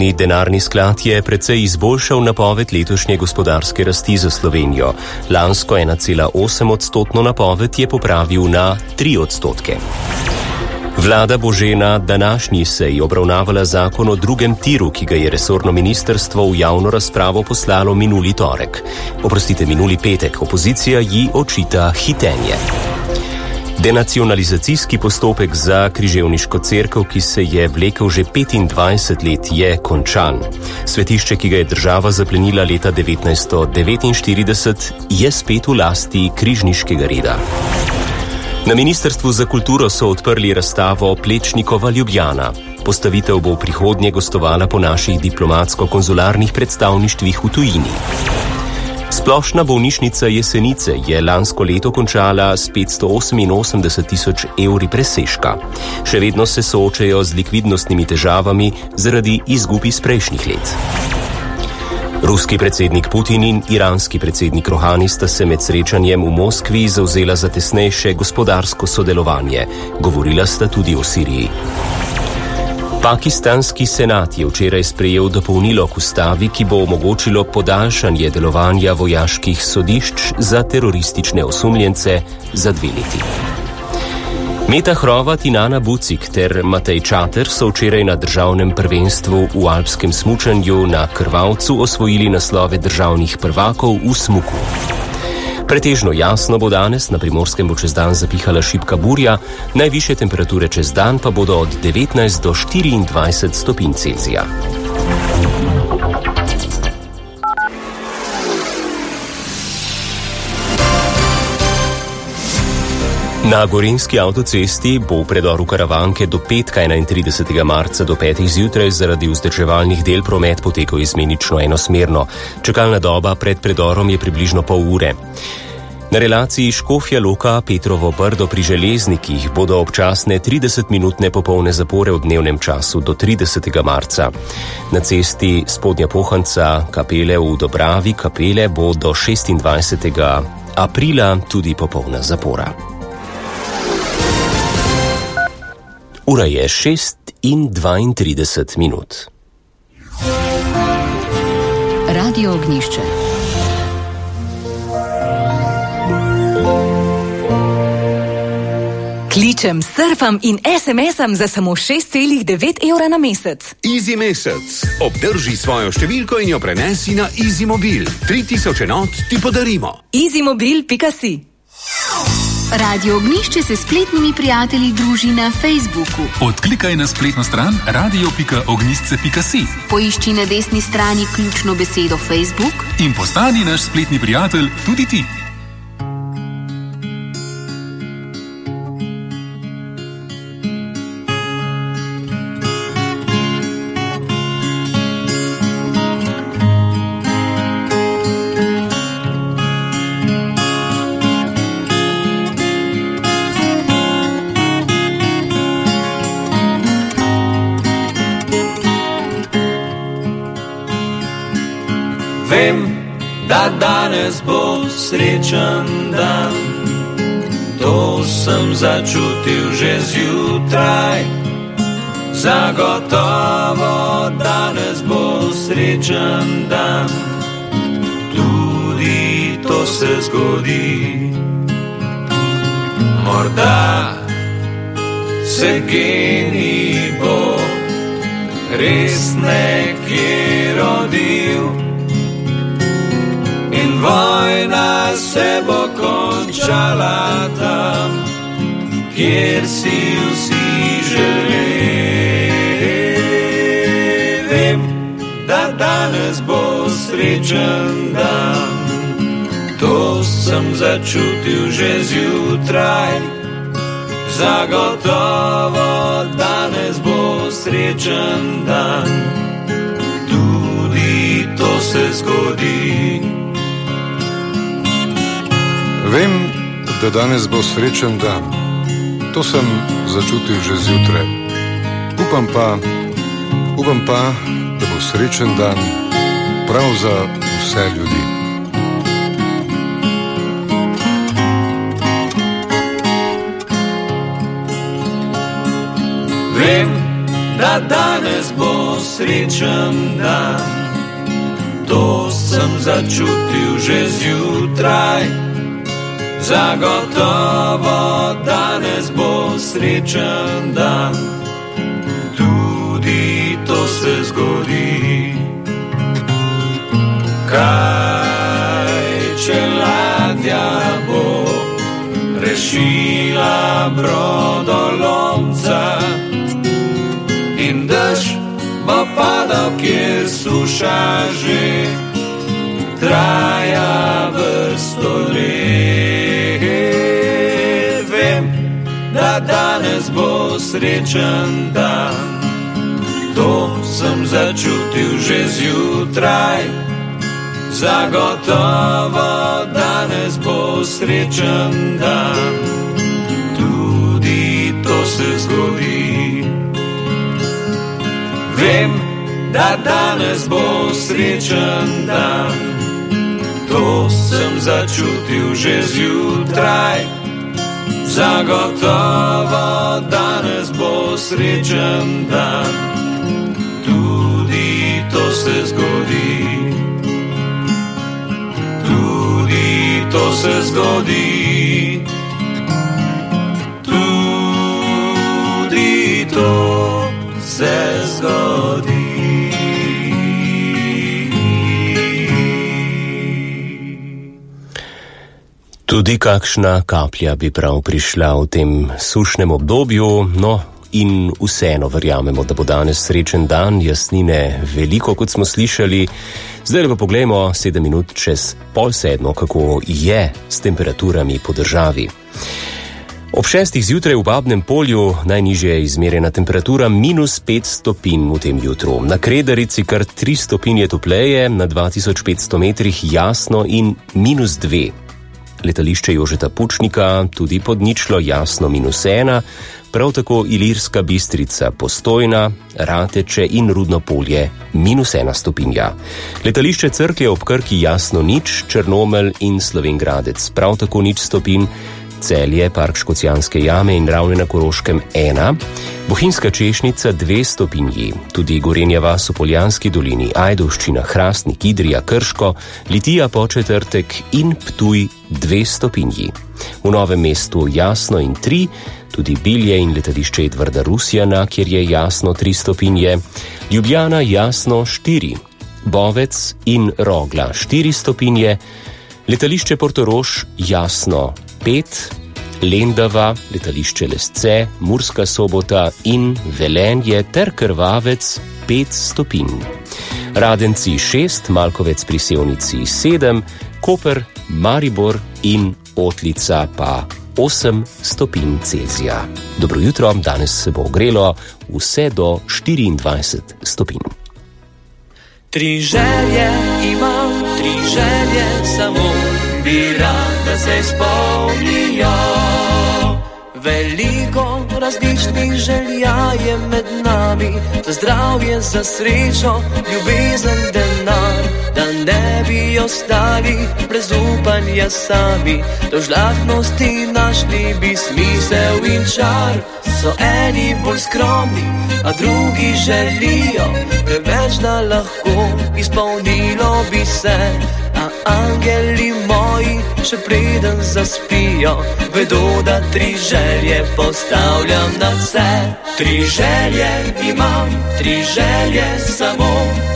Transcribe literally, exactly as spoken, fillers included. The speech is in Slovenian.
Denarni sklad je precej izboljšal napoved letošnje gospodarske rasti za Slovenijo. Lansko ena cela osem odstotno napoved je popravil na tri odstotke. Vlada bo že na današnji seji obravnavala zakon o drugem tiru, ki ga je resorno ministrstvo v javno razpravo poslalo minuli torek. Oprostite, minuli petek. Opozicija ji očita hitenje. Denacionalizacijski postopek za križevniško cerkev, ki se je vlekel že petindvajset let, je končan. Svetišče, ki ga je država zaplenila leta devetnajststo devetinštirideset, je spet v lasti križniškega reda. Na Ministrstvu za kulturo so odprli razstavo Plečnikova Ljubljana. Postavitev bo v prihodnje gostovala po naših diplomatsko-konzularnih predstavništvih v tujini. Splošna bolnišnica Jesenice je lansko leto končala s petsto oseminosemdeset tisoč evri presežka. Še vedno se soočajo z likvidnostnimi težavami zaradi izgub iz prejšnjih let. Ruski predsednik Putin in iranski predsednik Rohani sta se med srečanjem v Moskvi zavzela za tesnejše gospodarsko sodelovanje. Govorila sta tudi o Siriji. Pakistanski senat je včeraj sprejel dopolnilo k ustavi, ki bo omogočilo podaljšanje delovanja vojaških sodišč za teroristične osumljence za dve leti. Meta Hrovat in Ana Bucik ter Matej Čater so včeraj na državnem prvenstvu v alpskem smučanju na Krvavcu osvojili naslove državnih prvakov v smuku. Pretežno jasno bo danes, na Primorskem bo čez dan zapihala šibka burja, najvišje temperature čez dan pa bodo od devetnajst do štiriindvajset stopinj Celzija. Na Gorenjski avtocesti bo v predoru Karavanke do petka enaintridesetega marca do petih zjutraj zaradi vzdrževalnih del promet potekal izmenično enosmerno. Čakalna doba pred predorom je približno pol ure. Na relaciji Škofja Loka Petrovo Brdo pri Železnikih bodo občasne tridesetminutne popolne zapore v dnevnem času do tridesetega marca. Na cesti Spodnja Pohanca Kapele v Dobravi Kapele bo do šestindvajsetega aprila tudi popolna zapora. Ura je šest in dvaintrideset minut. Radio Ognjišče. Kličem, surfam in es em esam za samo šest celih devet evra na mesec. Easy mesec. Obdrži svojo številko in jo prenesi na Easy Mobil. tri tisoč enot ti podarimo. easy mobil pika si. Radio Ognjišče se spletnimi prijatelji druži na Facebooku. Odklikaj na spletno stran radio pika ognjišče pika si. Poišči na desni strani ključno besedo Facebook in postani naš spletni prijatelj tudi ti. Vem, da danes bo srečen dan, to sem začutil že zjutraj. Zagotovo danes bo srečen dan, tudi to se zgodi. Morda se genij bo res nekje rodil in vojna se bo končala tam, kjer si vsi želeli. Vem, da danes bo srečen dan, to sem začutil že zjutraj. Zagotovo danes bo srečen dan, tudi to se zgodi. Vem, da danes bo srečen dan, to sem začutil že zjutraj. Upam pa, upam pa, da bo srečen dan prav za vse ljudi. Vem, da danes bo srečen dan. To sem začutil že zjutraj, zagotovo danes bo srečen dan. Tudi to se zgodi. Kaj če ladja bo rešila brodolomca in dež bo padal, kjer suša že traja vrsto let. Vem, da danes bo srečen dan, to sem začutil že zjutraj, zagotovo danes bo srečen dan. Tudi to se zgodi. Vem, da danes bo srečen dan, to sem začutil že zjutraj, zagotovo danes bo srečen dan. Tudi to se zgodi. Tudi to se zgodi. Tudi to se zgodi. Tudi kakšna kaplja bi prav prišla v tem sušnem obdobju, no in vseeno verjamemo, da bo danes srečen dan, jasnine veliko, kot smo slišali. Zdaj pa poglejmo sedem minut čez pol sedmo, kako je s temperaturami po državi. Ob šestih zjutraj v Babnem Polju najnižje je izmerjena temperatura minus pet stopinj v tem jutru. Na Kredarici kar tri stopinje topleje, na dva tisoč petsto metrih jasno in minus dve. Letališče Jožeta Pučnika tudi pod ničlo jasno minus ena, prav tako Ilirska Bistrica, Postojna, Rateče in Rudno Polje minus ena stopinja. Letališče Cerklje ob Krki jasno nič, Črnomelj in Slovenj Gradec prav tako nič stopinj, Celje, Park Škocjanske jame in Ravne na Koroškem ena, Bohinjska Češnica dve stopinji, tudi Gorenja vas v Poljanski dolini, Ajdovščina, Hrastnik, Idrija, Krško, Litija, Podčetrtek in Ptuj dve stopinji. V Novem mestu jasno in tri, tudi Bilje in letališče Edvarda Rusjana, kjer je jasno tri stopinje, Ljubljana jasno štiri, Bovec in Rogla štiri stopinje, letališče Portorož jasno pet, Lendava, letališče Lesce, Murska Sobota in Velenje ter Krvavec pet stopinj. Radenci šest, Malkovec pri Sevnici sedem, Koper, Maribor in Otlica pa osem stopinj Celzija. Dobro jutro, danes se bo ogrelo vse do štiriindvajset stopinj. Tri želje imam, tri želje samo, bi rad, da se izpolnijo. Veliko različnih želja je med nami, za zdravje, za srečo, ljubezen, denar, da ne bi ostali brez upanja sami, do žlahtnosti našli bi smisel in čar. So eni bolj skromni, a drugi želijo preveč, da lahko izpolnilo bi se. A angeli moji, še preden zaspijo, vedo, da tri želje postavljam nad vse. Tri želje imam, tri želje samo,